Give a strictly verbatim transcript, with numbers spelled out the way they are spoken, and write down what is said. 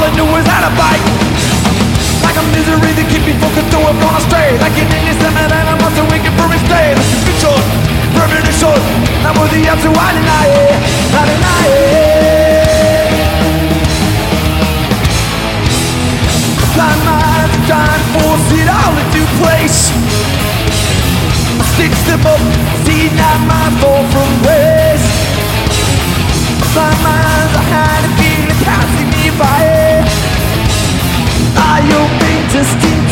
I knew was how to fight. Like a misery that keep me focused to have gone astray. Like an innocent man and I must have wicked for his day. Like a fiction, premonition, I'm worthy up to I deny it, I deny it. Blind minds are trying to force it all into place. Stitch them up, see not my fall from grace. Blind minds are hiding, feeling passing me by. Are you being just in